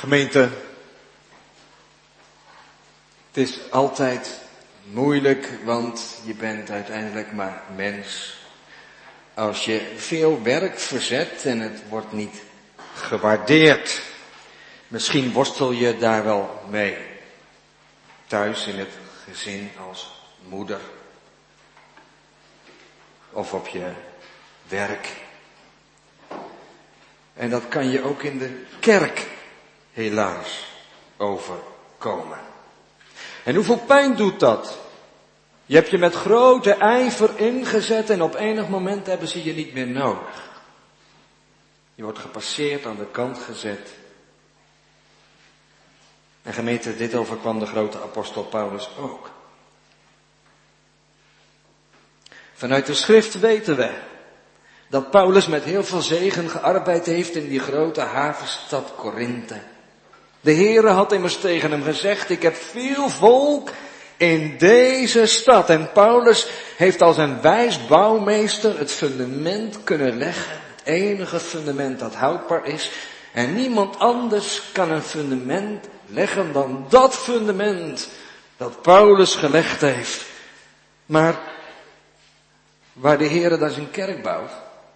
Gemeente, het is altijd moeilijk, want je bent uiteindelijk maar mens. Als je veel werk verzet en het wordt niet gewaardeerd. Misschien worstel je daar wel mee. Thuis in het gezin als moeder. Of op je werk. En dat kan je ook in de kerk helaas overkomen. En hoeveel pijn doet dat? Je hebt je met grote ijver ingezet en op enig moment hebben ze je niet meer nodig. Je wordt gepasseerd, aan de kant gezet. En gemeente, dit overkwam de grote apostel Paulus ook. Vanuit de schrift weten we dat Paulus met heel veel zegen gearbeid heeft in die grote havenstad Korinthe. De Heere had immers tegen hem gezegd, ik heb veel volk in deze stad. En Paulus heeft als een wijs bouwmeester het fundament kunnen leggen. Het enige fundament dat houdbaar is. En niemand anders kan een fundament leggen dan dat fundament dat Paulus gelegd heeft. Maar waar de Heere dan zijn kerk bouwt,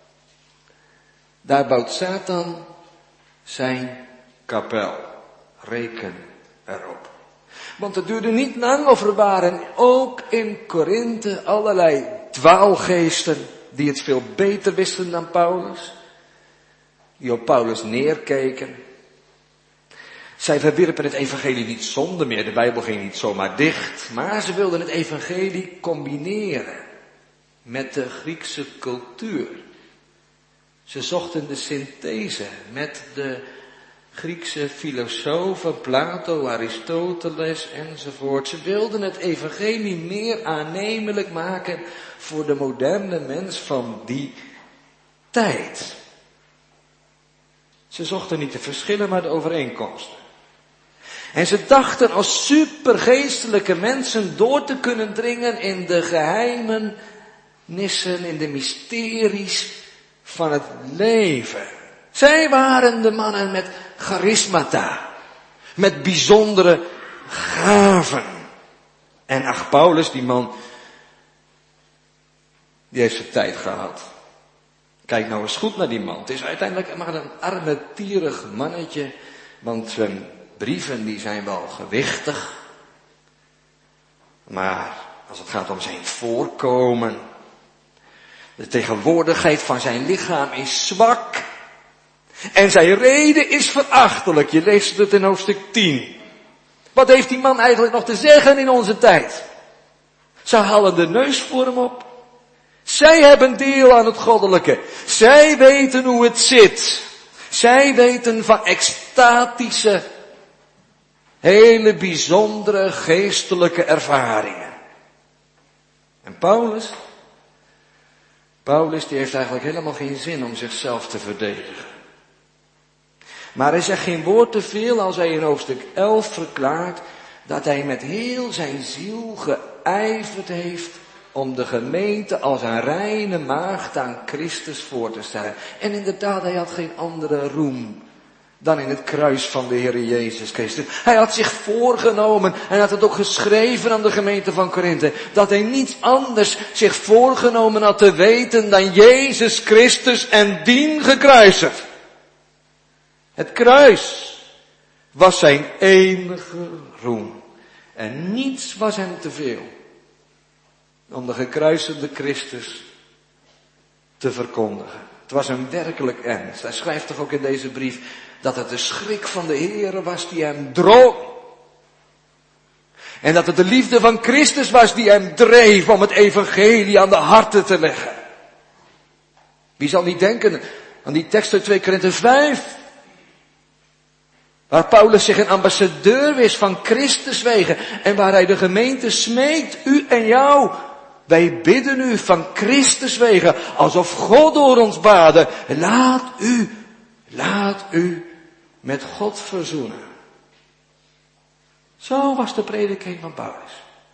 daar bouwt Satan zijn kapel. Reken erop. Want het duurde niet lang of er waren ook in Korinthe allerlei dwaalgeesten die het veel beter wisten dan Paulus. Die op Paulus neerkeken. Zij verwierpen het evangelie niet zonder meer. De Bijbel ging niet zomaar dicht. Maar ze wilden het evangelie combineren met de Griekse cultuur. Ze zochten de synthese met de Griekse filosofen, Plato, Aristoteles enzovoort. Ze wilden het evangelie meer aannemelijk maken voor de moderne mens van die tijd. Ze zochten niet de verschillen, maar de overeenkomsten. En ze dachten als supergeestelijke mensen door te kunnen dringen in de geheimenissen, in de mysteries van het leven. Zij waren de mannen met charismata, met bijzondere gaven. En ach, Paulus, die man, die heeft zijn tijd gehad. Kijk nou eens goed naar die man. Het is uiteindelijk maar een armetierig mannetje, want zijn brieven die zijn wel gewichtig. Maar als het gaat om zijn voorkomen, de tegenwoordigheid van zijn lichaam is zwak. En zijn reden is verachtelijk. Je leest het in hoofdstuk 10. Wat heeft die man eigenlijk nog te zeggen in onze tijd? Ze halen de neus voor hem op. Zij hebben deel aan het goddelijke. Zij weten hoe het zit. Zij weten van extatische, hele bijzondere geestelijke ervaringen. En Paulus die heeft eigenlijk helemaal geen zin om zichzelf te verdedigen. Maar hij zegt geen woord te veel als hij in hoofdstuk 11 verklaart dat hij met heel zijn ziel geijverd heeft om de gemeente als een reine maagd aan Christus voor te stellen. En inderdaad, hij had geen andere roem dan in het kruis van de Heer Jezus Christus. Hij had zich voorgenomen en had het ook geschreven aan de gemeente van Korinthe, dat hij niets anders zich voorgenomen had te weten dan Jezus Christus en dien gekruisigd. Het kruis was zijn enige roem. En niets was hem te veel om de gekruisigde Christus te verkondigen. Het was hem werkelijk ernst. Hij schrijft toch ook in deze brief dat het de schrik van de Heere was die hem droog. En dat het de liefde van Christus was die hem dreef om het evangelie aan de harten te leggen. Wie zal niet denken aan die tekst uit 2 Korinthe 5. Waar Paulus zich een ambassadeur wist van Christus wegen. En waar hij de gemeente smeekt, u en jou. Wij bidden u van Christus wegen, alsof God door ons baden. Laat u met God verzoenen. Zo was de prediking van Paulus.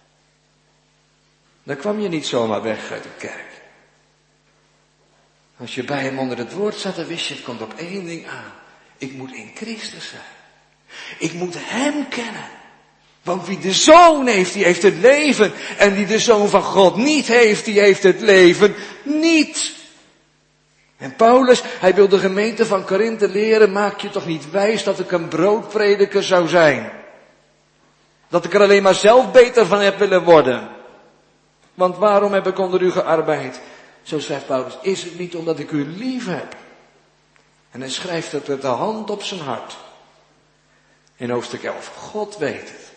Dan kwam je niet zomaar weg uit de kerk. Als je bij hem onder het woord zat, dan wist je, het komt op één ding aan. Ik moet in Christus zijn. Ik moet hem kennen. Want wie de Zoon heeft, die heeft het leven. En wie de Zoon van God niet heeft, die heeft het leven niet. En Paulus, hij wil de gemeente van Korinthe leren, maak je toch niet wijs dat ik een broodprediker zou zijn. Dat ik er alleen maar zelf beter van heb willen worden. Want waarom heb ik onder u gearbeid? Zo schrijft Paulus, is het niet omdat ik u lief heb? En hij schrijft het met de hand op zijn hart. In hoofdstuk 11, God weet het.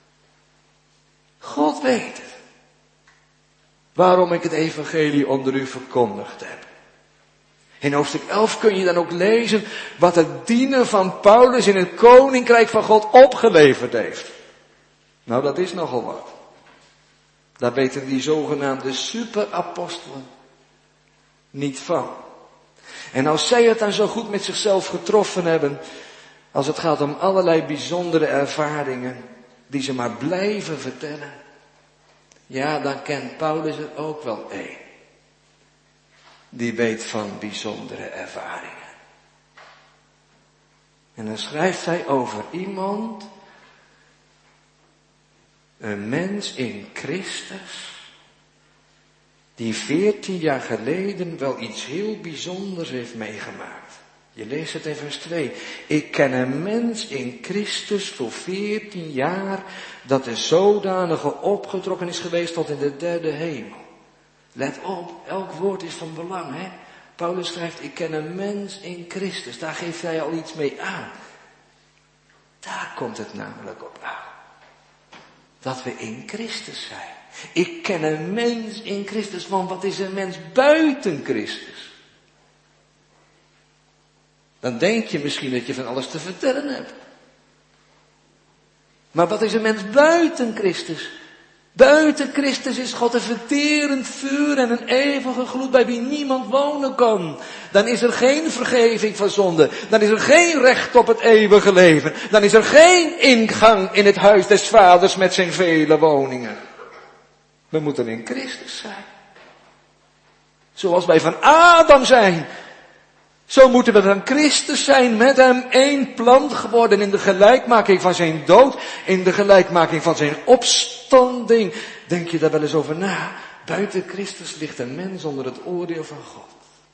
God weet het. Waarom ik het evangelie onder u verkondigd heb. In hoofdstuk 11 kun je dan ook lezen wat het dienen van Paulus in het koninkrijk van God opgeleverd heeft. Nou, dat is nogal wat. Daar weten die zogenaamde superapostelen niet van. En als zij het dan zo goed met zichzelf getroffen hebben, als het gaat om allerlei bijzondere ervaringen, die ze maar blijven vertellen, ja, dan kent Paulus er ook wel één. Die weet van bijzondere ervaringen. En dan schrijft hij over iemand, een mens in Christus, die 14 jaar geleden wel iets heel bijzonders heeft meegemaakt. Je leest het in vers 2. Ik ken een mens in Christus voor 14 jaar, dat de zodanige opgetrokken is geweest tot in de derde hemel. Let op, elk woord is van belang, hè. Paulus schrijft, ik ken een mens in Christus. Daar geeft hij al iets mee aan. Daar komt het namelijk op aan. Dat we in Christus zijn. Ik ken een mens in Christus, want wat is een mens buiten Christus? Dan denk je misschien dat je van alles te vertellen hebt. Maar wat is een mens buiten Christus? Buiten Christus is God een verterend vuur en een eeuwige gloed bij wie niemand wonen kan. Dan is er geen vergeving van zonde. Dan is er geen recht op het eeuwige leven. Dan is er geen ingang in het huis des Vaders met zijn vele woningen. We moeten in Christus zijn. Zoals wij van Adam zijn. Zo moeten we van Christus zijn, met hem één plant geworden in de gelijkmaking van zijn dood, in de gelijkmaking van zijn opstanding. Denk je daar wel eens over na? Buiten Christus ligt een mens onder het oordeel van God.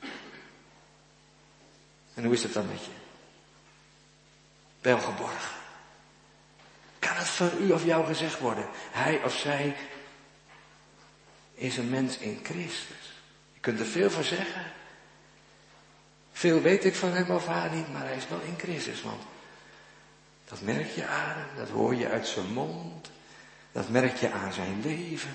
En hoe is het dan met je? Welgeborgen. Kan het voor u of jou gezegd worden? Hij of zij is een mens in Christus. Je kunt er veel van zeggen. Veel weet ik van hem of haar niet, maar hij is wel in Christus, want dat merk je aan hem, dat hoor je uit zijn mond, dat merk je aan zijn leven.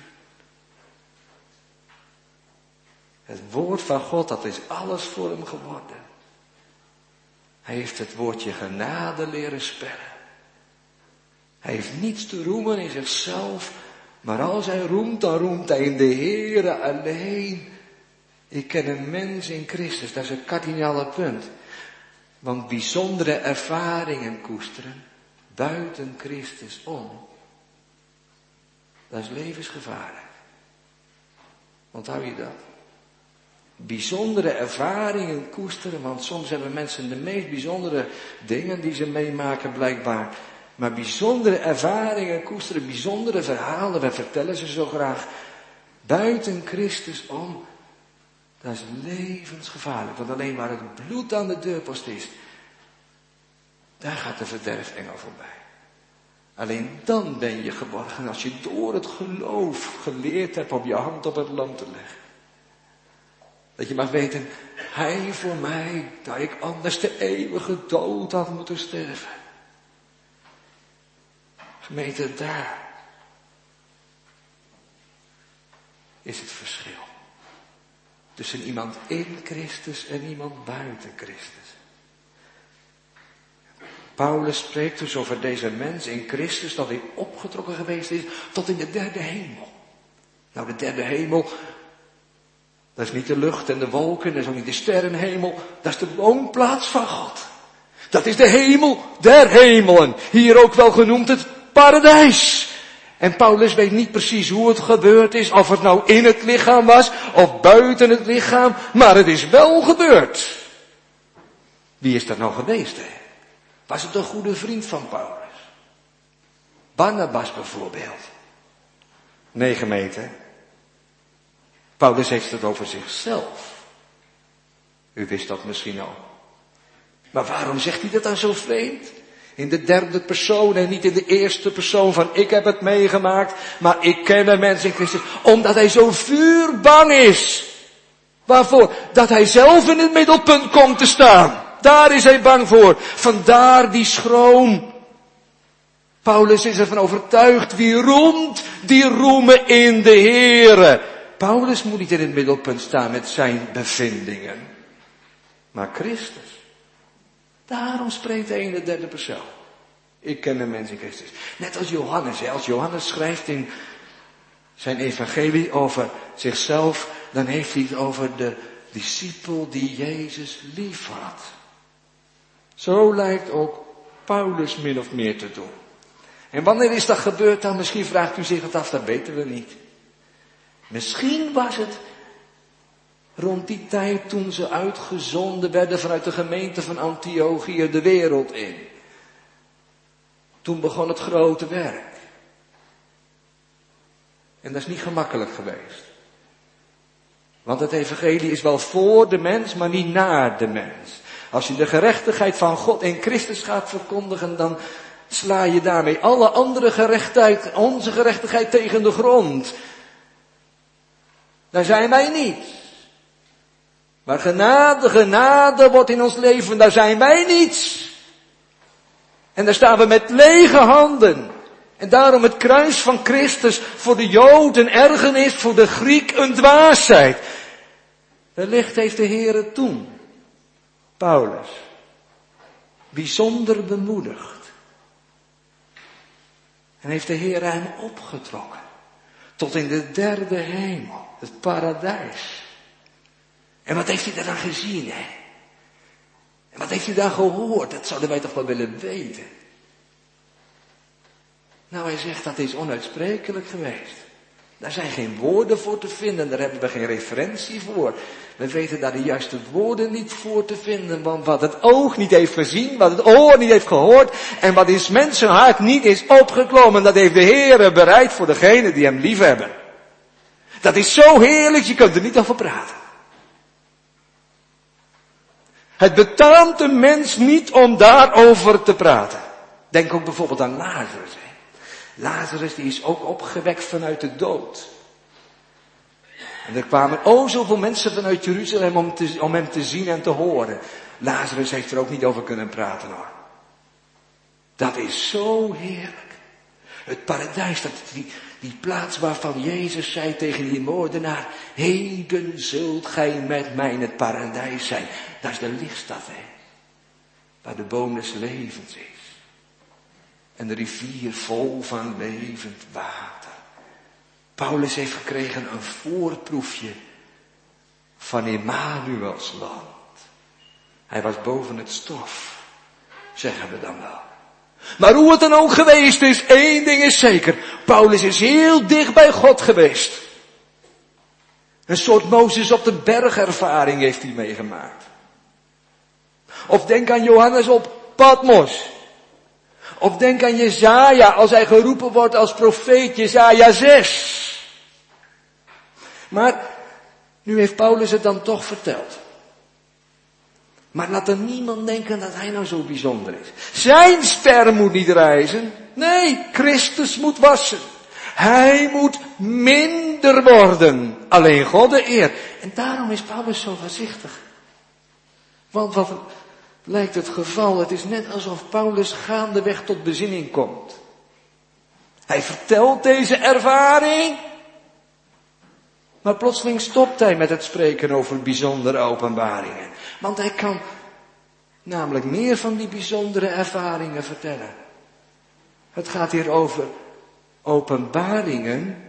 Het woord van God, dat is alles voor hem geworden. Hij heeft het woordje genade leren spellen. Hij heeft niets te roemen in zichzelf, maar als hij roemt, dan roemt hij in de Heere alleen. Ik ken een mens in Christus, dat is een kardinale punt. Want bijzondere ervaringen koesteren, buiten Christus om, dat is levensgevaarlijk. Onthoud je dat? Bijzondere ervaringen koesteren, want soms hebben mensen de meest bijzondere dingen die ze meemaken blijkbaar. Maar bijzondere ervaringen koesteren, bijzondere verhalen, wij vertellen ze zo graag, buiten Christus om. Dat is levensgevaarlijk, want alleen waar het bloed aan de deurpost is, daar gaat de verderfengel voorbij. Alleen dan ben je geborgen als je door het geloof geleerd hebt om je hand op het lam te leggen. Dat je mag weten, hij voor mij, dat ik anders de eeuwige dood had moeten sterven. Gemeente, daar is het verschil. Tussen iemand in Christus en iemand buiten Christus. Paulus spreekt dus over deze mens in Christus, dat hij opgetrokken geweest is tot in de derde hemel. Nou, de derde hemel, dat is niet de lucht en de wolken, dat is ook niet de sterrenhemel, dat is de woonplaats van God. Dat is de hemel der hemelen, hier ook wel genoemd het paradijs. En Paulus weet niet precies hoe het gebeurd is, of het nou in het lichaam was, of buiten het lichaam, maar het is wel gebeurd. Wie is dat nou geweest, hè? Was het een goede vriend van Paulus? Barnabas bijvoorbeeld. Nee, gemeente. Paulus heeft het over zichzelf. U wist dat misschien al. Maar waarom zegt hij dat dan zo vreemd? In de derde persoon en niet in de eerste persoon van ik heb het meegemaakt, maar ik ken de mens in Christus. Omdat hij zo vuurbang is. Waarvoor? Dat hij zelf in het middelpunt komt te staan. Daar is hij bang voor. Vandaar die schroom. Paulus is ervan overtuigd, wie roemt, die roemen in de Heere. Paulus moet niet in het middelpunt staan met zijn bevindingen. Maar Christus. Daarom spreekt hij in de derde persoon. Ik ken de mens in Christus. Net als Johannes. Als Johannes schrijft in zijn evangelie over zichzelf, dan heeft hij het over de discipel die Jezus lief had. Zo lijkt ook Paulus min of meer te doen. En wanneer is dat gebeurd dan? Misschien vraagt u zich het af, dat weten we niet. Misschien was het rond die tijd toen ze uitgezonden werden vanuit de gemeente van Antiochië de wereld in. Toen begon het grote werk. En dat is niet gemakkelijk geweest. Want het evangelie is wel voor de mens, maar niet naar de mens. Als je de gerechtigheid van God in Christus gaat verkondigen, dan sla je daarmee alle andere gerechtigheid, onze gerechtigheid tegen de grond. Daar zijn wij niet. Maar genade wordt in ons leven, daar zijn wij niets. En daar staan we met lege handen. En daarom het kruis van Christus voor de Jood een ergernis, voor de Griek een dwaasheid. Wellicht heeft de Heere toen Paulus bijzonder bemoedigd. En heeft de Heere hem opgetrokken tot in de derde hemel, het paradijs. En wat heeft hij daar dan gezien, hè? En wat heeft hij daar gehoord? Dat zouden wij toch wel willen weten. Nou, hij zegt dat is onuitsprekelijk geweest. Daar zijn geen woorden voor te vinden, daar hebben we geen referentie voor. We weten daar de juiste woorden niet voor te vinden, want wat het oog niet heeft gezien, wat het oor niet heeft gehoord en wat in 's mensen hart niet is opgeklommen, dat heeft de Heere bereid voor degenen die hem lief hebben. Dat is zo heerlijk, je kunt er niet over praten. Het betaamt de mens niet om daarover te praten. Denk ook bijvoorbeeld aan Lazarus. Lazarus die is ook opgewekt vanuit de dood. En er kwamen zoveel mensen vanuit Jeruzalem om hem te zien en te horen. Lazarus heeft er ook niet over kunnen praten hoor. Dat is zo heerlijk. Het paradijs, dat die plaats waarvan Jezus zei tegen die moordenaar, heden zult gij met mij in het paradijs zijn. Dat is de lichtstad, hè. Waar de boom des levens is. En de rivier vol van levend water. Paulus heeft gekregen een voorproefje van Emmanuels land. Hij was boven het stof, zeggen we dan wel. Maar hoe het dan ook geweest is, één ding is zeker. Paulus is heel dicht bij God geweest. Een soort Mozes op de berg ervaring heeft hij meegemaakt. Of denk aan Johannes op Patmos. Of denk aan Jesaja als hij geroepen wordt als profeet, Jesaja 6. Maar nu heeft Paulus het dan toch verteld. Maar laat er niemand denken dat hij nou zo bijzonder is. Zijn ster moet niet rijzen. Nee, Christus moet wassen. Hij moet minder worden. Alleen God de eer. En daarom is Paulus zo voorzichtig. Want wat lijkt het geval, het is net alsof Paulus gaandeweg tot bezinning komt. Hij vertelt deze ervaring. Maar plotseling stopt hij met het spreken over bijzondere openbaringen. Want hij kan namelijk meer van die bijzondere ervaringen vertellen. Het gaat hier over openbaringen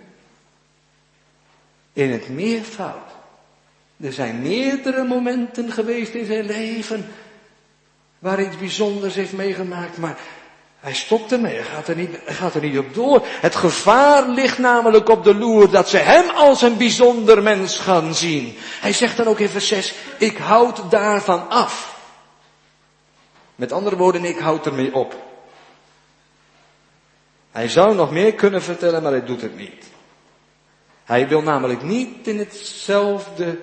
in het meervoud. Er zijn meerdere momenten geweest in zijn leven waar hij iets bijzonders heeft meegemaakt, maar hij stopt ermee, hij gaat er niet op door. Het gevaar ligt namelijk op de loer dat ze hem als een bijzonder mens gaan zien. Hij zegt dan ook in vers 6, ik houd daarvan af. Met andere woorden, ik houd ermee op. Hij zou nog meer kunnen vertellen, maar hij doet het niet. Hij wil namelijk niet in hetzelfde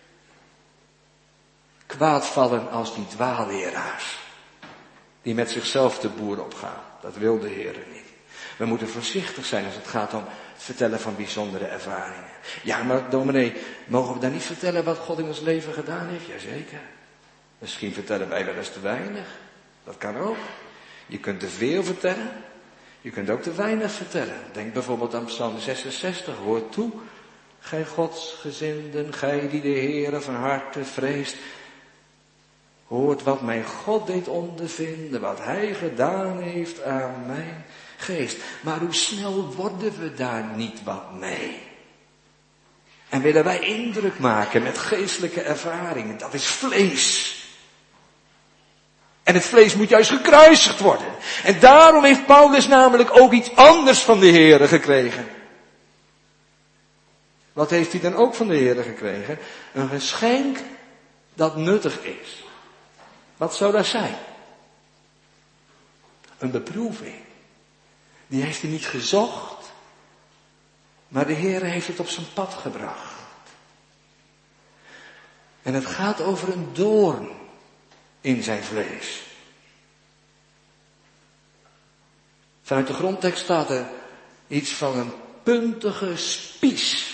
kwaad vallen als die dwaalleraars. Die met zichzelf de boer opgaan. Dat wil de Heer niet. We moeten voorzichtig zijn als het gaat om het vertellen van bijzondere ervaringen. Ja, maar dominee, mogen we dan niet vertellen wat God in ons leven gedaan heeft? Jazeker. Misschien vertellen wij wel eens te weinig. Dat kan ook. Je kunt te veel vertellen. Je kunt ook te weinig vertellen. Denk bijvoorbeeld aan Psalm 66. Hoor toe, gij godsgezinden, gij die de Heere van harte vreest. Hoort wat mijn God deed ondervinden, wat hij gedaan heeft aan mijn geest. Maar hoe snel worden we daar niet wat mee? En willen wij indruk maken met geestelijke ervaringen? Dat is vlees. En het vlees moet juist gekruisigd worden. En daarom heeft Paulus namelijk ook iets anders van de Heere gekregen. Wat heeft hij dan ook van de Heere gekregen? Een geschenk dat nuttig is. Wat zou dat zijn? Een beproeving. Die heeft hij niet gezocht, maar de Heere heeft het op zijn pad gebracht. En het gaat over een doorn in zijn vlees. Vanuit de grondtekst staat er iets van een puntige spies.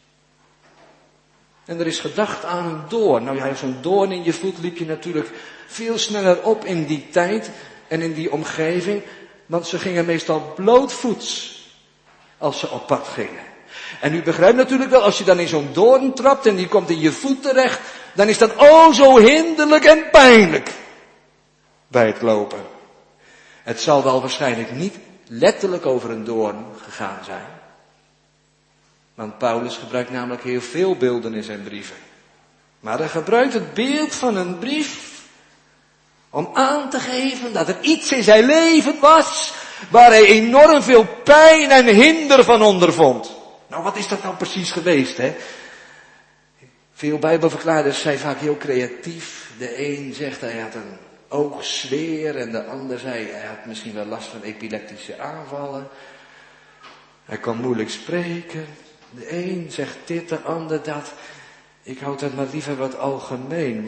En er is gedacht aan een doorn. Nou ja, zo'n doorn in je voet liep je natuurlijk veel sneller op in die tijd en in die omgeving. Want ze gingen meestal blootvoets als ze op pad gingen. En u begrijpt natuurlijk wel, als je dan in zo'n doorn trapt en die komt in je voet terecht, dan is dat oh zo hinderlijk en pijnlijk bij het lopen. Het zal wel waarschijnlijk niet letterlijk over een doorn gegaan zijn. Want Paulus gebruikt namelijk heel veel beelden in zijn brieven. Maar hij gebruikt het beeld van een brief om aan te geven dat er iets in zijn leven was waar hij enorm veel pijn en hinder van ondervond. Nou, wat is dat nou precies geweest, hè? Veel Bijbelverklaarders zijn vaak heel creatief. De een zegt hij had een oogzweer en de ander zei hij had misschien wel last van epileptische aanvallen. Hij kon moeilijk spreken. De een zegt dit, de ander dat. Ik houd dat maar liever wat algemeen,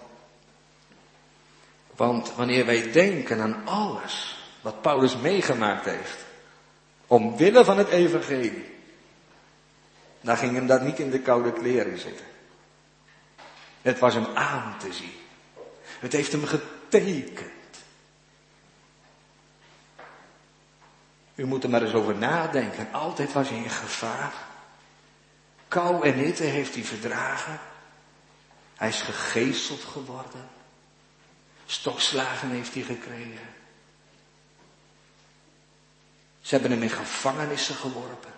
want wanneer wij denken aan alles wat Paulus meegemaakt heeft, omwille van het evangelie, dan ging hem dat niet in de koude kleren zitten. Het was hem aan te zien. Het heeft hem getekend. U moet er maar eens over nadenken. Altijd was hij in gevaar. Kou en hitte heeft hij verdragen. Hij is gegezeld geworden. Stokslagen heeft hij gekregen. Ze hebben hem in gevangenissen geworpen.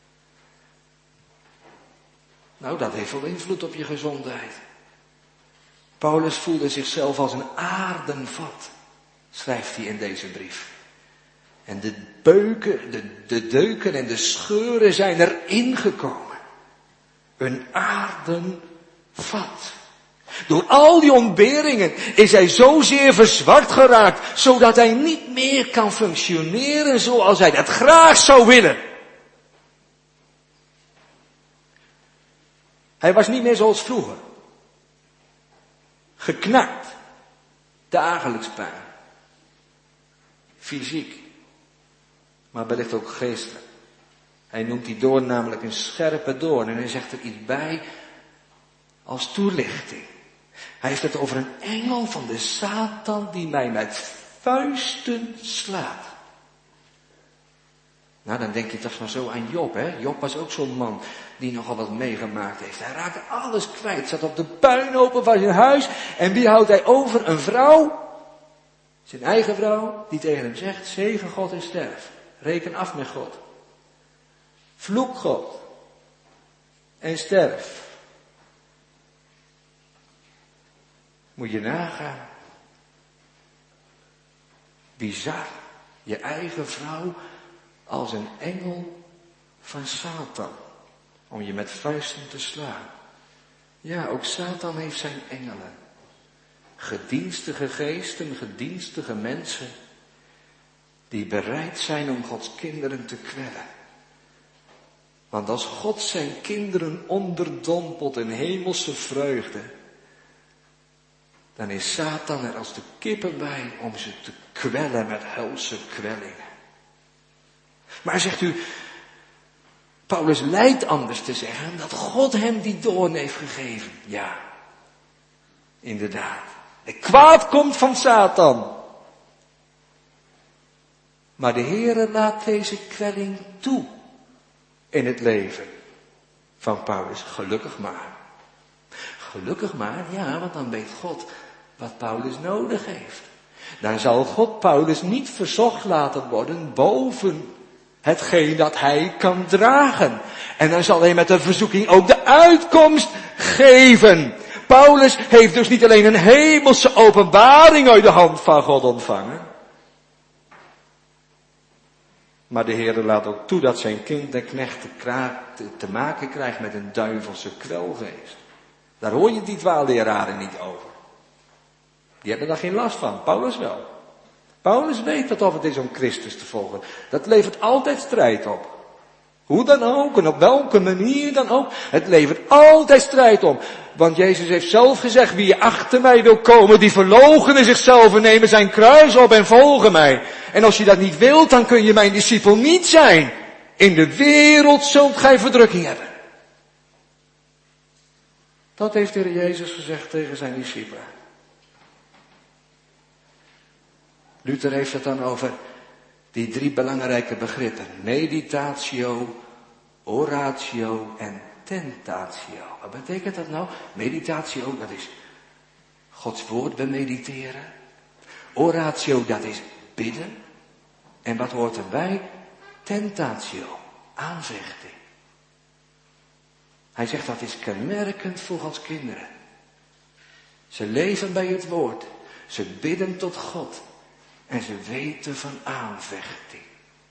Nou, dat heeft wel invloed op je gezondheid. Paulus voelde zichzelf als een aardenvat, schrijft hij in deze brief. En de deuken en de scheuren zijn erin gekomen. Een aardenvat. Door al die ontberingen is hij zozeer verzwakt geraakt, zodat hij niet meer kan functioneren zoals hij dat graag zou willen. Hij was niet meer zoals vroeger. Geknakt. Dagelijks pijn. Fysiek. Maar wellicht ook geestelijk. Hij noemt die doorn namelijk een scherpe doorn. En hij zegt er iets bij als toelichting. Hij heeft het over een engel van de Satan die mij met vuisten slaat. Nou, dan denk je toch maar zo aan Job, hè? Job was ook zo'n man die nogal wat meegemaakt heeft. Hij raakte alles kwijt, zat op de puinhopen van zijn huis. En wie houdt hij over? Een vrouw, zijn eigen vrouw, die tegen hem zegt, zegen God en sterf. Reken af met God. Vloek God. En sterf. Moet je nagaan. Bizar. Je eigen vrouw als een engel van Satan. Om je met vuisten te slaan. Ja, ook Satan heeft zijn engelen. Gedienstige geesten, gedienstige mensen, die bereid zijn om Gods kinderen te kwellen. Want als God zijn kinderen onderdompelt in hemelse vreugde, dan is Satan er als de kippen bij om ze te kwellen met helse kwellingen. Maar zegt u, Paulus lijkt anders te zeggen dat God hem die doorn heeft gegeven. Ja, inderdaad. Het kwaad komt van Satan. Maar de Heere laat deze kwelling toe in het leven van Paulus. Gelukkig maar. Gelukkig maar, ja, want dan weet God wat Paulus nodig heeft. Dan zal God Paulus niet verzocht laten worden boven hetgeen dat hij kan dragen. En dan zal hij met de verzoeking ook de uitkomst geven. Paulus heeft dus niet alleen een hemelse openbaring uit de hand van God ontvangen. Maar de Heer laat ook toe dat zijn kind en knecht te maken krijgt met een duivelse kwelgeest. Daar hoor je die dwaalleraren niet over. Die hebben daar geen last van, Paulus wel. Paulus weet wat of het is om Christus te volgen. Dat levert altijd strijd op. Hoe dan ook en op welke manier dan ook. Het levert altijd strijd op. Want Jezus heeft zelf gezegd, wie achter mij wil komen, die verloochenen zichzelf en nemen zijn kruis op en volgen mij. En als je dat niet wilt, dan kun je mijn discipel niet zijn. In de wereld zult gij verdrukking hebben. Dat heeft de Heer Jezus gezegd tegen zijn discipelen. Luther heeft het dan over die 3 belangrijke begrippen. Meditatio, oratio en tentatio. Wat betekent dat nou? Meditatio, dat is Gods woord bemediteren. Oratio, dat is bidden. En wat hoort erbij? Tentatio, aanvechting. Hij zegt dat is kenmerkend voor Gods kinderen. Ze leven bij het woord. Ze bidden tot God. En ze weten van aanvechting.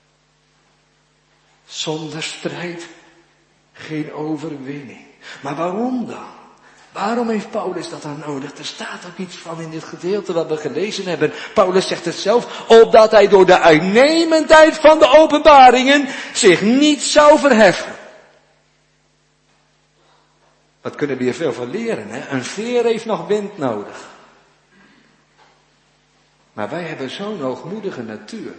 Zonder strijd geen overwinning. Maar waarom dan? Waarom heeft Paulus dat dan nodig? Er staat ook iets van in dit gedeelte wat we gelezen hebben. Paulus zegt het zelf, opdat hij door de uitnemendheid van de openbaringen zich niet zou verheffen. Wat kunnen we hier veel van leren, hè? Een veer heeft nog wind nodig. Maar wij hebben zo'n hoogmoedige natuur.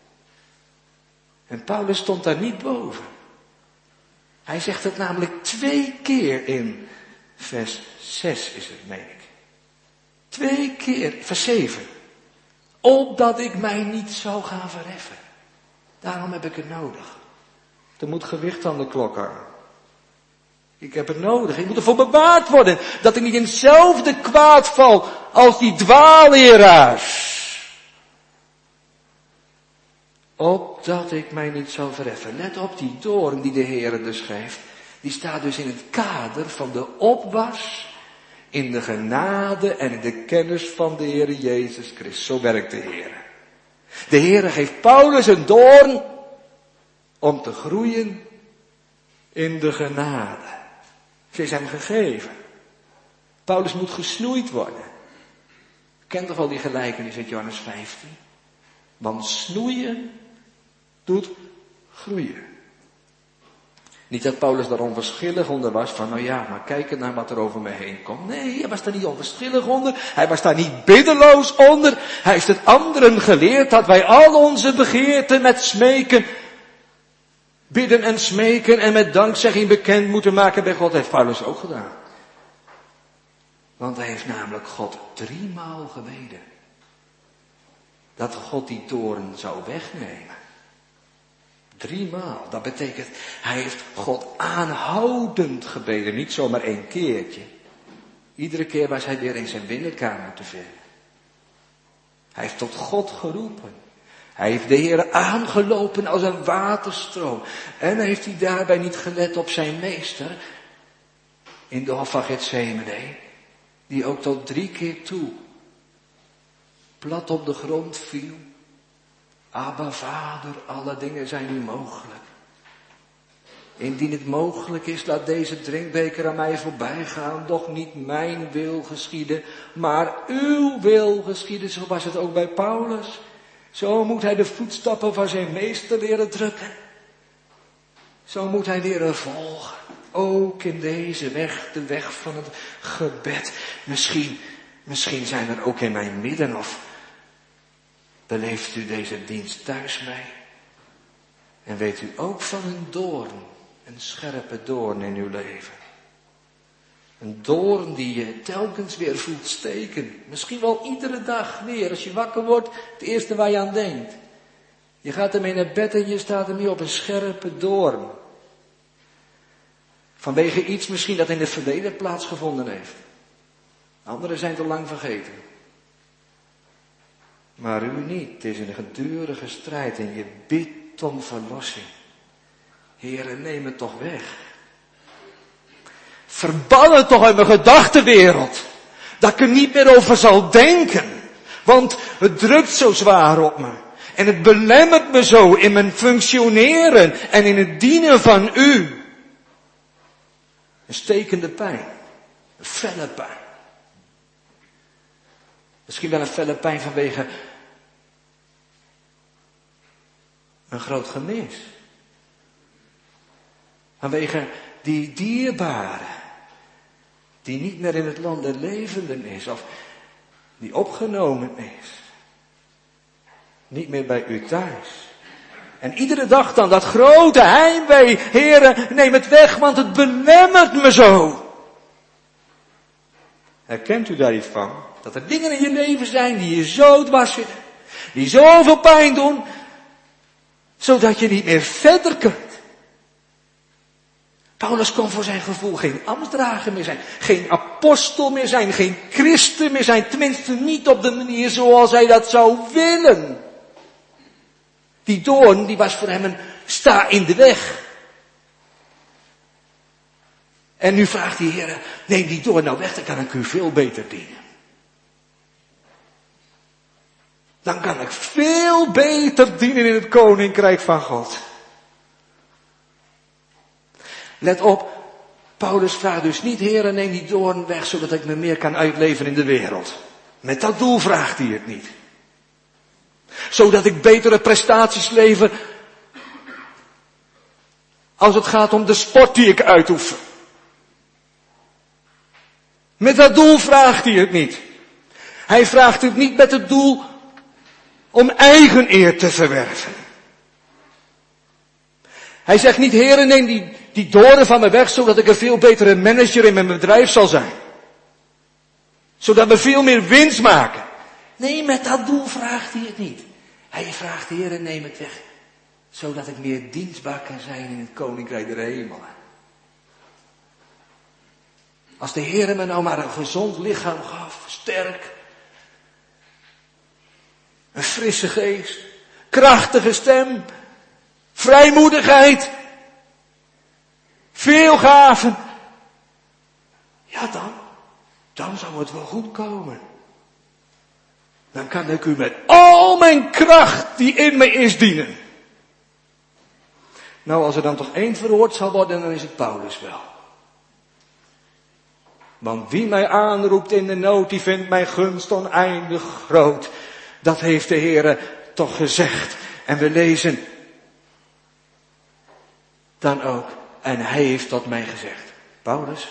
En Paulus stond daar niet boven. Hij zegt het namelijk 2 keer in vers 6 is het, meen ik. 2 keer, vers 7. Opdat ik mij niet zou gaan verheffen. Daarom heb ik het nodig. Er moet gewicht aan de klok hangen. Ik heb het nodig. Ik moet ervoor bewaard worden. Dat ik niet in hetzelfde kwaad val als die dwaalleraars. Opdat ik mij niet zou verheffen. Let op, die doorn die de Heere dus geeft. Die staat dus in het kader van de opwas. In de genade en in de kennis van de Heere Jezus Christus. Zo werkt de Heere. De Heere geeft Paulus een doorn. Om te groeien in de genade. Ze is hem gegeven. Paulus moet gesnoeid worden. Kent toch al die gelijkenis uit Johannes 15? Want snoeien doet groeien. Niet dat Paulus daar onverschillig onder was van, nou ja, maar kijken naar wat er over me heen komt. Nee, hij was daar niet onverschillig onder. Hij was daar niet biddeloos onder. Hij heeft het anderen geleerd dat wij al onze begeerten met smeken, bidden en smeken en met dankzegging bekend moeten maken bij God. Dat heeft Paulus ook gedaan. Want hij heeft namelijk God 3 maal gebeden. Dat God die toren zou wegnemen. 3 maal. Dat betekent, hij heeft God aanhoudend gebeden. Niet zomaar 1 keertje. Iedere keer was hij weer in zijn binnenkamer te vinden. Hij heeft tot God geroepen. Hij heeft de Heer aangelopen als een waterstroom. En heeft hij daarbij niet gelet op zijn meester. In de hof van Getsemane. Die ook tot 3 keer toe plat op de grond viel. Abba, Vader, alle dingen zijn u mogelijk. Indien het mogelijk is, laat deze drinkbeker aan mij voorbij gaan. Doch niet mijn wil geschieden, maar uw wil geschieden. Zo was het ook bij Paulus. Zo moet hij de voetstappen van zijn meester leren drukken. Zo moet hij leren volgen. Ook in deze weg, de weg van het gebed. Misschien zijn er ook in mijn midden, of beleeft u deze dienst thuis mee? En weet u ook van een doorn, een scherpe doorn in uw leven. Een doorn die je telkens weer voelt steken. Misschien wel iedere dag weer, als je wakker wordt, het eerste waar je aan denkt. Je gaat ermee naar bed en je staat ermee op een scherpe doorn. Vanwege iets misschien dat in het verleden plaatsgevonden heeft. Anderen zijn te lang vergeten. Maar u niet. Het is een gedurige strijd en je bidt om verlossing. Heere, neem het toch weg. Verban het toch uit mijn gedachtenwereld. Dat ik er niet meer over zal denken. Want het drukt zo zwaar op me. En het belemmert me zo in mijn functioneren en in het dienen van u. Een stekende pijn. Een felle pijn. Misschien wel een felle pijn vanwege een groot gemis. Vanwege die dierbare, die niet meer in het land der levenden is, of die opgenomen is. Niet meer bij u thuis. En iedere dag dan dat grote heimwee, Heere, neem het weg, want het belemmert me zo. Herkent u daar iets van? Dat er dingen in je leven zijn die je zo dwars zitten, die zoveel pijn doen, zodat je niet meer verder kunt. Paulus kon voor zijn gevoel geen ambtsdrager meer zijn, geen apostel meer zijn, geen christen meer zijn, tenminste niet op de manier zoals hij dat zou willen. Die doorn, die was voor hem een sta in de weg. En nu vraagt die Heer, neem die doorn nou weg, dan kan ik u veel beter dienen. Dan kan ik veel beter dienen in het koninkrijk van God. Let op, Paulus vraagt dus niet, Heer, neem die doorn weg, zodat ik me meer kan uitleven in de wereld. Met dat doel vraagt hij het niet. Zodat ik betere prestaties lever als het gaat om de sport die ik uitoefen. Met dat doel vraagt hij het niet. Hij vraagt het niet met het doel om eigen eer te verwerven. Hij zegt niet, Heere, neem die doornen van me weg, zodat ik een veel betere manager in mijn bedrijf zal zijn. Zodat we veel meer winst maken. Nee, met dat doel vraagt hij het niet. Hij vraagt, Heere, neem het weg, zodat ik meer dienstbaar kan zijn in het koninkrijk der hemelen. Als de Heere me nou maar een gezond lichaam gaf, sterk, een frisse geest, krachtige stem, vrijmoedigheid, veel gaven. Ja, dan zou het wel goed komen. Dan kan ik u met al mijn kracht die in me is dienen. Nou, als er dan toch één verhoord zal worden, dan is het Paulus wel. Want wie mij aanroept in de nood, die vindt mijn gunst oneindig groot. Dat heeft de Heere toch gezegd. En we lezen dan ook, en hij heeft tot mij gezegd, Paulus,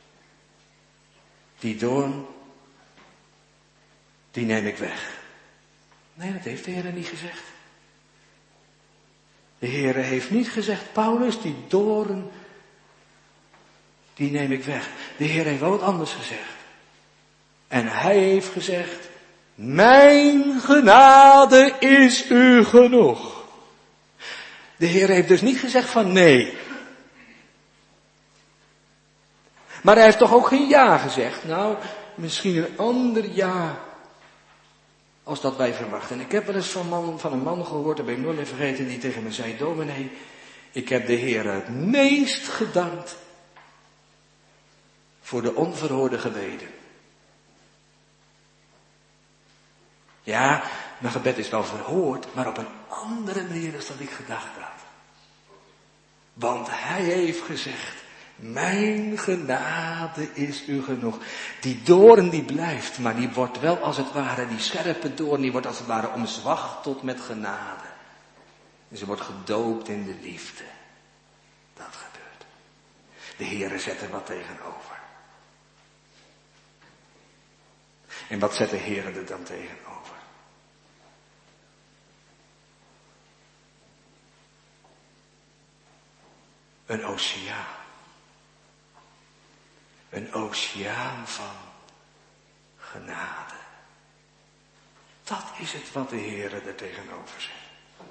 die doorn, die neem ik weg. Nee, dat heeft de Heere niet gezegd. De Heere heeft niet gezegd, Paulus, die doorn, die neem ik weg. De Heer heeft wel wat anders gezegd. En hij heeft gezegd, mijn genade is u genoeg. De Heer heeft dus niet gezegd van nee. Maar hij heeft toch ook geen ja gezegd. Nou, misschien een ander ja als dat wij verwachten. En ik heb wel eens van een man gehoord, dat ben ik nooit meer vergeten, die tegen me zei, dominee, ik heb de Heer het meest gedankt voor de onverhoorde gebeden. Ja, mijn gebed is wel verhoord, maar op een andere manier dan dat ik gedacht had. Want hij heeft gezegd, mijn genade is u genoeg. Die doorn die blijft, maar die wordt wel als het ware, die scherpe doorn, die wordt als het ware omzwachteld met genade. En ze wordt gedoopt in de liefde. Dat gebeurt. De Heere zet er wat tegenover. En wat zet de Heere er dan tegenover? Een oceaan. Een oceaan van genade. Dat is het wat de Heere er tegenover zet.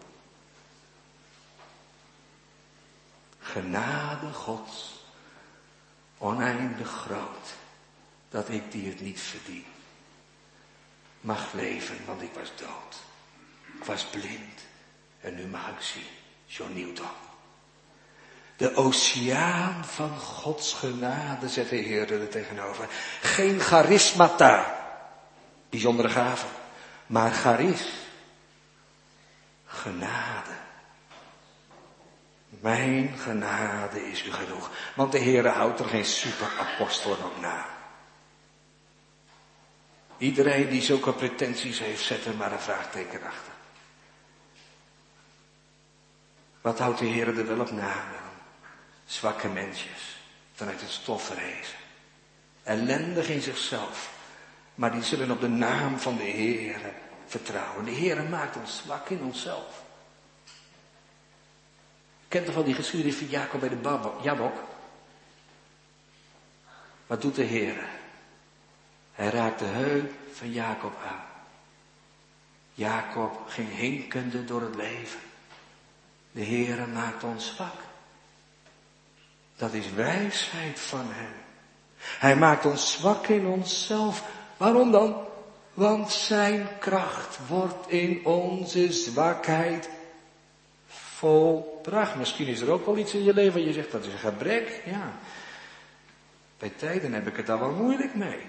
Genade Gods, oneindig groot, dat ik die het niet verdien, mag leven, want ik was dood. Ik was blind en nu mag ik zien. John Newton. De oceaan van Gods genade, zet de Heer er tegenover. Geen charismata, bijzondere gaven, maar charis, genade. Mijn genade is u genoeg, want de Heer houdt er geen superapostel op na. Iedereen die zulke pretenties heeft, zet er maar een vraagteken achter. Wat houdt de Heer er wel op na? Zwakke mensjes, vanuit het stof verhezen. Ellendig in zichzelf, maar die zullen op de naam van de Heer vertrouwen. De Heer maakt ons zwak in onszelf. Kent toch wel die geschiedenis van Jacob bij de Jabok? Wat doet de Heer? Hij raakt de heup van Jacob aan. Jacob ging hinkende door het leven. De Heer maakt ons zwak. Dat is wijsheid van hem. Hij maakt ons zwak in onszelf. Waarom dan? Want zijn kracht wordt in onze zwakheid volbracht. Misschien is er ook wel iets in je leven waar je zegt dat is een gebrek. Ja. Bij tijden heb ik het daar wel moeilijk mee.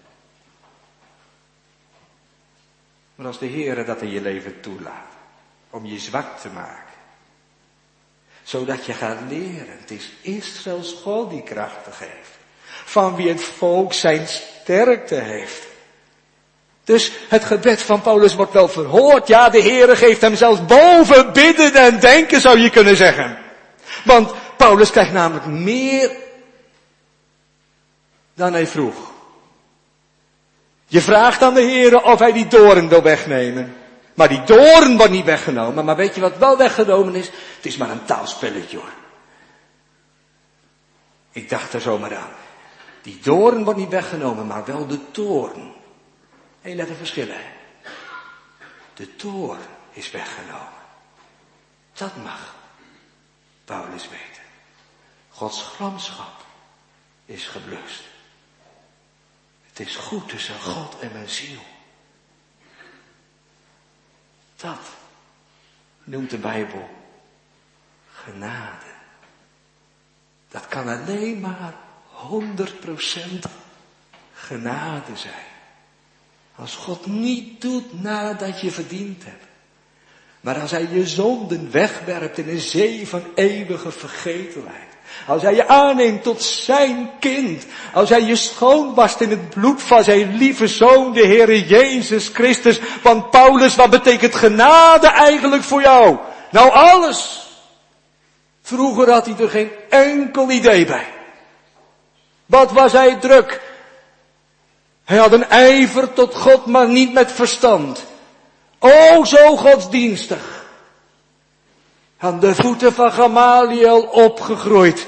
Maar als de Heer dat in je leven toelaat, om je zwak te maken, zodat je gaat leren, het is Israëls God die krachten geeft, van wie het volk zijn sterkte heeft. Dus het gebed van Paulus wordt wel verhoord. Ja, de Heere geeft hem zelfs boven bidden en denken, zou je kunnen zeggen. Want Paulus krijgt namelijk meer dan hij vroeg. Je vraagt aan de Heere of hij die doorn wil wegnemen. Maar die doorn wordt niet weggenomen. Maar weet je wat wel weggenomen is? Het is maar een taalspelletje hoor. Ik dacht er zomaar aan. Die doorn wordt niet weggenomen, maar wel de toorn. Hé, let een verschil hè. De toorn is weggenomen. Dat mag Paulus weten. Gods gramschap is geblust. Het is goed tussen God en mijn ziel. Dat noemt de Bijbel genade. Dat kan alleen maar 100% genade zijn. Als God niet doet nadat je verdiend hebt. Maar als hij je zonden wegwerpt in een zee van eeuwige vergetelheid. Als hij je aanneemt tot zijn kind. Als hij je schoonwast in het bloed van zijn lieve zoon, de Heere Jezus Christus. Want Paulus, wat betekent genade eigenlijk voor jou? Nou alles. Vroeger had hij er geen enkel idee bij. Wat was hij druk? Hij had een ijver tot God, maar niet met verstand. O, zo godsdienstig. Aan de voeten van Gamaliel opgegroeid.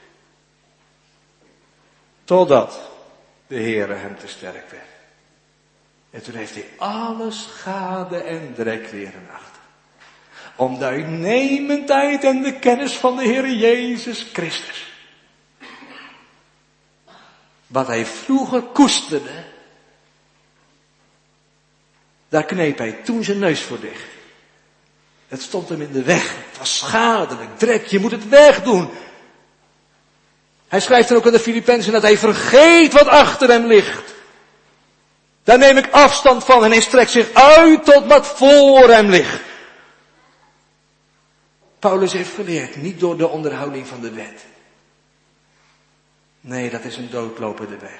Totdat de Heere hem te sterk werd. En toen heeft hij alle schade en drek leren achter. Om de uitnemendheid en de kennis van de Heere Jezus Christus. Wat hij vroeger koesterde, daar kneep hij toen zijn neus voor dicht. Het stond hem in de weg. Het was schadelijk, drek, je moet het wegdoen. Hij schrijft dan ook aan de Filippenzen dat hij vergeet wat achter hem ligt. Daar neem ik afstand van en hij strekt zich uit tot wat voor hem ligt. Paulus heeft geleerd, niet door de onderhouding van de wet. Nee, dat is een doodlopende weg.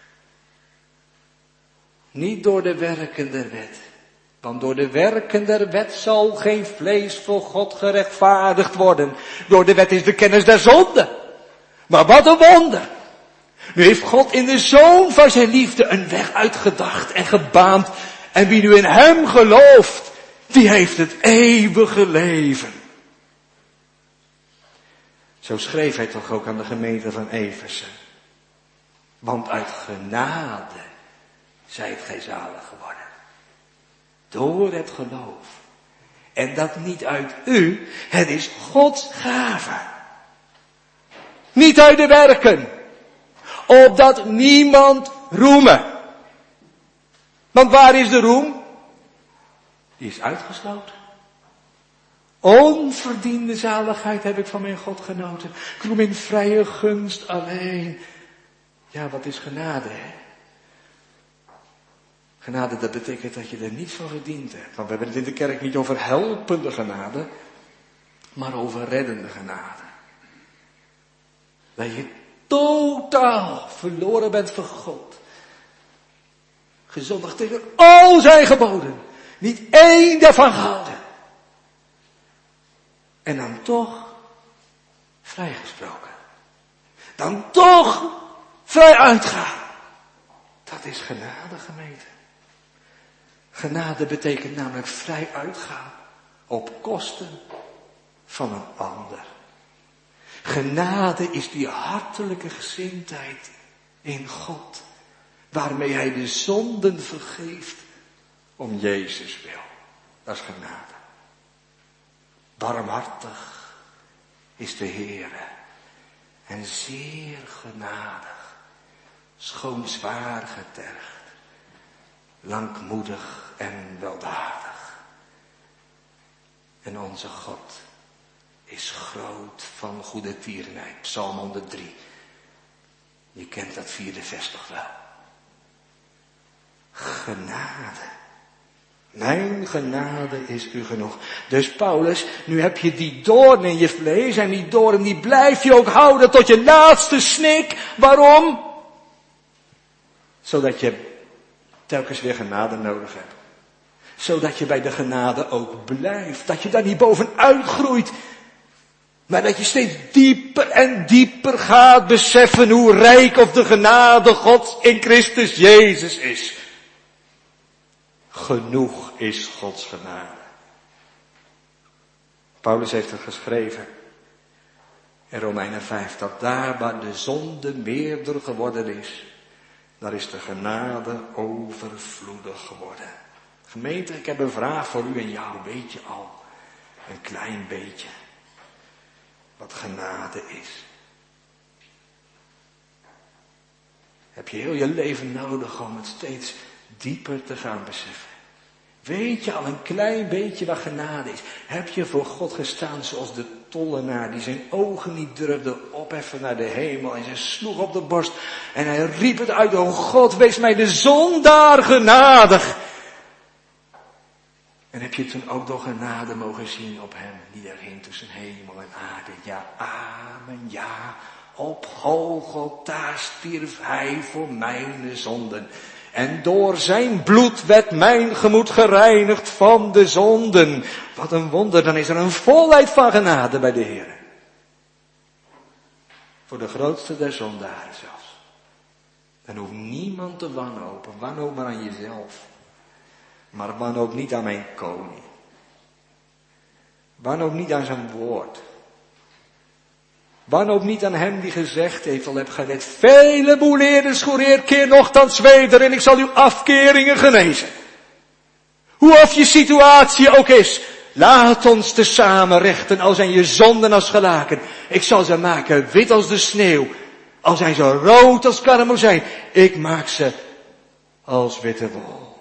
Niet door de werken der wet. Want door de werken der wet zal geen vlees voor God gerechtvaardigd worden. Door de wet is de kennis der zonde. Maar wat een wonder. Nu heeft God in de Zoon van zijn liefde een weg uitgedacht en gebaand. En wie nu in hem gelooft, die heeft het eeuwige leven. Zo schreef hij toch ook aan de gemeente van Efeze. Want uit genade zijt gij zalig geworden. Door het geloof. En dat niet uit u, het is Gods gave. Niet uit de werken. Opdat niemand roemen. Want waar is de roem? Die is uitgesloten. Onverdiende zaligheid heb ik van mijn God genoten. Ik roem in vrije gunst alleen. Ja, wat is genade, hè? Genade, dat betekent dat je er niets van verdiend hebt. Want we hebben het in de kerk niet over helpende genade, maar over reddende genade. Dat je totaal verloren bent voor God. Gezondigd tegen al zijn geboden. Niet één daarvan gehouden. En dan toch vrijgesproken. Dan toch vrij uitgaan. Dat is genade, gemeente. Genade betekent namelijk vrij uitgaan op kosten van een ander. Genade is die hartelijke gezindheid in God, waarmee hij de zonden vergeeft om Jezus wil. Dat is genade. Barmhartig is de Heere en zeer genadig, schoon zwaar getergd, langmoedig en weldadig. En onze God is groot van goede tierenheid. Psalm 103. Je kent dat 4e vers toch wel. Genade. Mijn genade is u genoeg. Dus Paulus, nu heb je die doorn in je vlees en die doorn die blijf je ook houden tot je laatste snik. Waarom? Zodat je telkens weer genade nodig hebt. Zodat je bij de genade ook blijft. Dat je daar niet bovenuit groeit. Maar dat je steeds dieper en dieper gaat beseffen hoe rijk of de genade Gods in Christus Jezus is. Genoeg is Gods genade. Paulus heeft het geschreven in Romeinen 5, dat daar waar de zonde meerder geworden is, daar is de genade overvloedig geworden. Gemeente, ik heb een vraag voor u en jou, weet je al, een klein beetje, wat genade is. Heb je heel je leven nodig om het steeds dieper te gaan beseffen. Weet je al een klein beetje wat genade is? Heb je voor God gestaan zoals de tollenaar die zijn ogen niet durfde opheffen naar de hemel en ze sloeg op de borst en hij riep het uit, o God, wees mij de zondaar genadig. En heb je toen ook door genade mogen zien op hem die daar hing tussen hemel en aarde? Ja, amen, ja. Op Golgotha stierf hij voor mijn zonden. En door zijn bloed werd mijn gemoed gereinigd van de zonden. Wat een wonder, dan is er een volheid van genade bij de Heer. Voor de grootste der zondaren zelfs. Dan hoeft niemand te wanhopen. Wanhoop maar aan jezelf. Maar wanhoop niet aan mijn koning. Wanhoop niet aan zijn woord. Wanhoop niet aan hem die gezegd heeft, al heb gered vele boeleerden schoreer, keer nochtans weder en ik zal uw afkeringen genezen. Hoe of je situatie ook is, laat ons tezamen rechten, al zijn je zonden als gelaken. Ik zal ze maken wit als de sneeuw, al zijn ze rood als karmozijn. Ik maak ze als witte wol.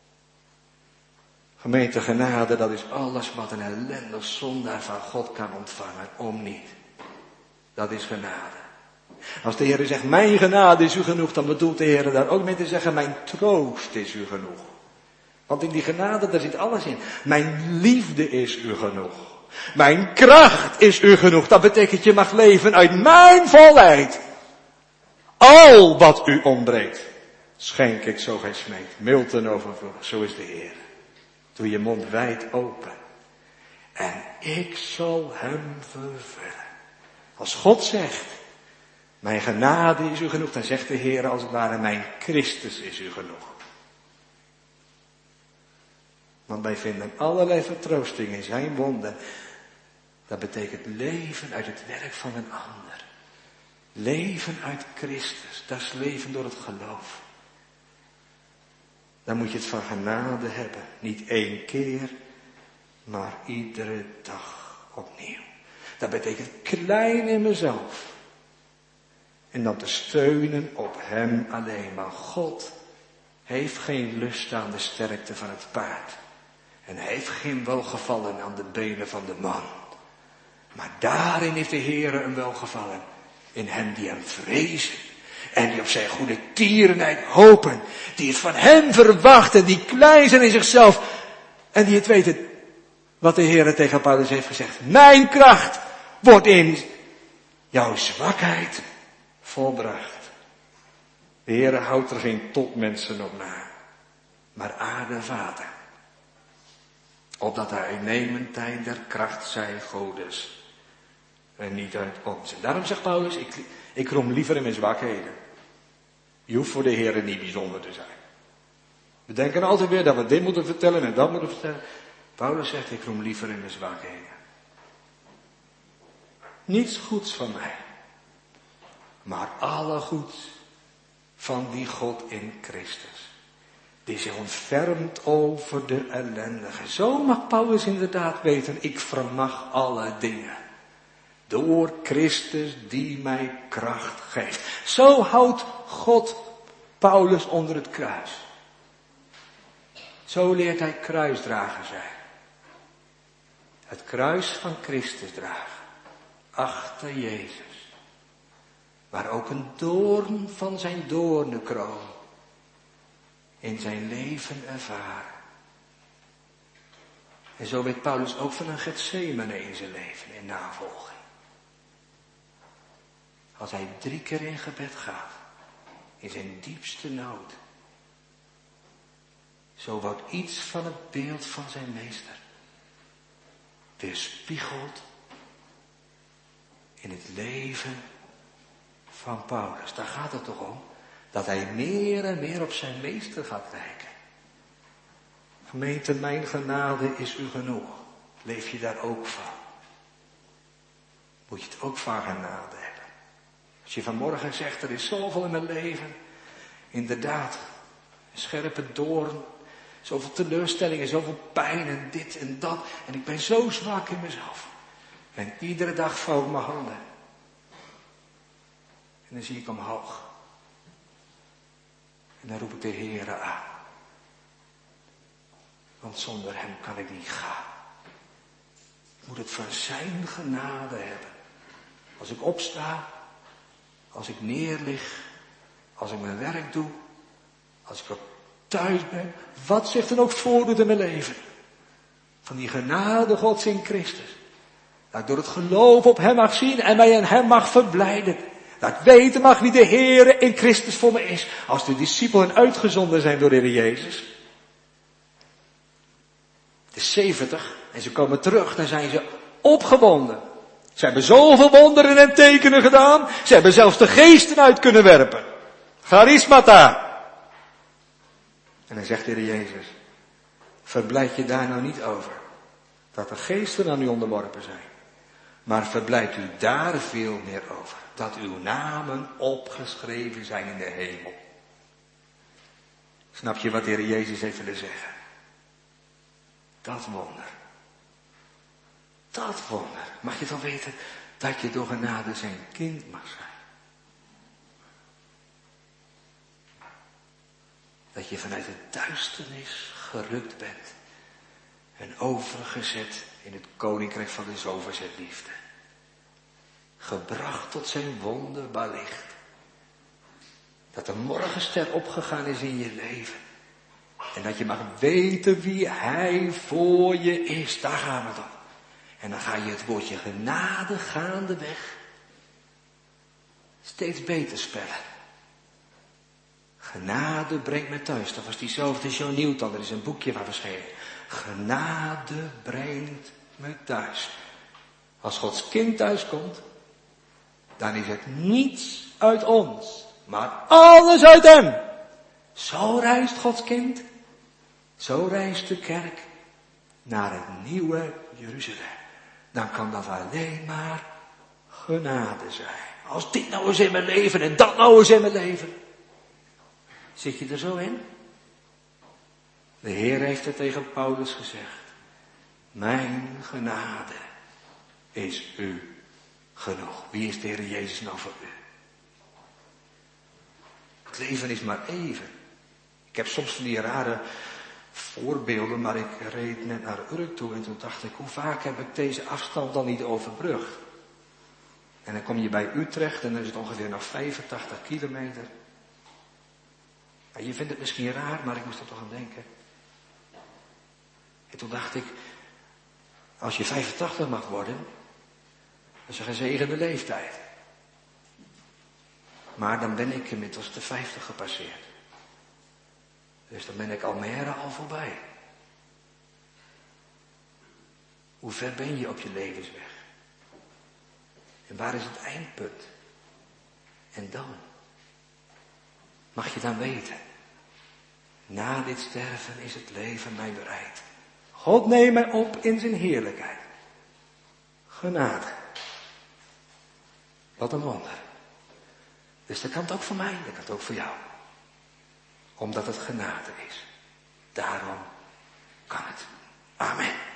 Gemeente genade, dat is alles wat een ellendig zondaar van God kan ontvangen, om niet. Dat is genade. Als de Heer zegt, mijn genade is u genoeg, dan bedoelt de Heer daar ook mee te zeggen, mijn troost is u genoeg. Want in die genade, daar zit alles in. Mijn liefde is u genoeg. Mijn kracht is u genoeg. Dat betekent je mag leven uit mijn volheid. Al wat u ontbreekt, schenk ik zo gij smeekt. Mild en overvloedig, zo is de Heer. Doe je mond wijd open. En ik zal hem vervullen. Als God zegt, mijn genade is u genoeg, dan zegt de Heer als het ware, mijn Christus is u genoeg. Want wij vinden allerlei vertroosting in zijn wonden. Dat betekent leven uit het werk van een ander. Leven uit Christus, dat is leven door het geloof. Dan moet je het van genade hebben. Niet 1 keer, maar iedere dag opnieuw. Dat betekent klein in mezelf. En dan te steunen op hem alleen. Maar God heeft geen lust aan de sterkte van het paard. En hij heeft geen welgevallen aan de benen van de man. Maar daarin heeft de Heere een welgevallen. In hen die hem vrezen. En die op zijn goede tierenheid hopen. Die het van hem verwachten. Die klein zijn in zichzelf. En die het weten. Wat de Heere tegen Paulus heeft gezegd. Mijn kracht wordt in jouw zwakheid volbracht. De Heere houdt er geen topmensen op na. Maar aarde vader. Opdat hij uitnemend tijd der kracht zij Godes. En niet uit ons. En daarom zegt Paulus, ik roem liever in mijn zwakheden. Je hoeft voor de Heere niet bijzonder te zijn. We denken altijd weer dat we dit moeten vertellen en dat moeten vertellen. Paulus zegt, ik roem liever in mijn zwakheden. Niets goeds van mij. Maar alle goed van die God in Christus. Die zich ontfermt over de ellendige. Zo mag Paulus inderdaad weten, ik vermag alle dingen. Door Christus die mij kracht geeft. Zo houdt God Paulus onder het kruis. Zo leert hij kruisdrager zijn. Het kruis van Christus dragen. Achter Jezus. Maar ook een doorn van zijn doornenkroon. In zijn leven ervaren. En zo weet Paulus ook van een Getsemane in zijn leven, in navolging. Als hij 3 keer in gebed gaat, in zijn diepste nood. Zo wordt iets van het beeld van zijn meester weerspiegeld in het leven van Paulus. Daar gaat het toch om, dat hij meer en meer op zijn meester gaat lijken. Gemeente, mijn genade is u genoeg. Leef je daar ook van? Moet je het ook van genade hebben? Als je vanmorgen zegt, er is zoveel in mijn leven. Inderdaad, een scherpe doorn. Zoveel teleurstellingen, zoveel pijn en dit en dat. En ik ben zo zwak in mezelf. En iedere dag vouw ik mijn handen. En dan zie ik omhoog. En dan roep ik de Heere aan. Want zonder hem kan ik niet gaan. Ik moet het van zijn genade hebben. Als ik opsta, als ik neerlig, als ik mijn werk doe, als ik thuis ben, wat zich dan ook voordoet in mijn leven. Van die genade Gods in Christus. Dat ik door het geloof op hem mag zien en mij in hem mag verblijden. Dat ik weten mag wie de Heere in Christus voor me is. Als de discipelen uitgezonden zijn door de Heer Jezus. Het is 70 en ze komen terug, dan zijn ze opgewonden. Ze hebben zoveel wonderen en tekenen gedaan. Ze hebben zelfs de geesten uit kunnen werpen. Charismata. En dan zegt de Heer Jezus, verblijd je daar nou niet over. Dat de geesten aan u onderworpen zijn. Maar verblijd u daar veel meer over. Dat uw namen opgeschreven zijn in de hemel. Snap je wat de Heer Jezus heeft willen zeggen? Dat wonder. Dat wonder. Mag je dan weten dat je door genade zijn kind mag zijn. Dat je vanuit de duisternis gerukt bent. En overgezet in het koninkrijk van de zoverzet liefde. Gebracht tot zijn wonderbaar licht. Dat de morgenster opgegaan is in je leven. En dat je mag weten wie hij voor je is. Daar gaan we dan. En dan ga je het woordje genade gaandeweg steeds beter spellen. Genade brengt me thuis. Dat was diezelfde John Newton. Er is een boekje waar verschenen. Genade brengt me thuis. Als Gods kind thuis komt, dan is het niets uit ons, maar alles uit hem. Zo reist Gods kind. Zo reist de kerk naar het nieuwe Jeruzalem. Dan kan dat alleen maar genade zijn. Als dit nou eens in mijn leven en dat nou eens in mijn leven. Zit je er zo in? De Heer heeft het tegen Paulus gezegd. Mijn genade is u genoeg. Wie is de Heer Jezus nou voor u? Het leven is maar even. Ik heb soms van die rare voorbeelden, maar ik reed net naar Urk toe en toen dacht ik, hoe vaak heb ik deze afstand dan niet overbrugd? En dan kom je bij Utrecht en dan is het ongeveer nog 85 kilometer. En je vindt het misschien raar, maar ik moest er toch aan denken. En toen dacht ik, als je 85 mag worden, dat is een gezegende leeftijd. Maar dan ben ik inmiddels de 50 gepasseerd. Dus dan ben ik Almere al voorbij. Hoe ver ben je op je levensweg? En waar is het eindpunt? En dan? Mag je dan weten? Na dit sterven is het leven mij bereid. God neemt mij op in zijn heerlijkheid. Genade. Wat een wonder. Dus dat kan het ook voor mij, dat kan het ook voor jou. Omdat het genade is. Daarom kan het. Amen.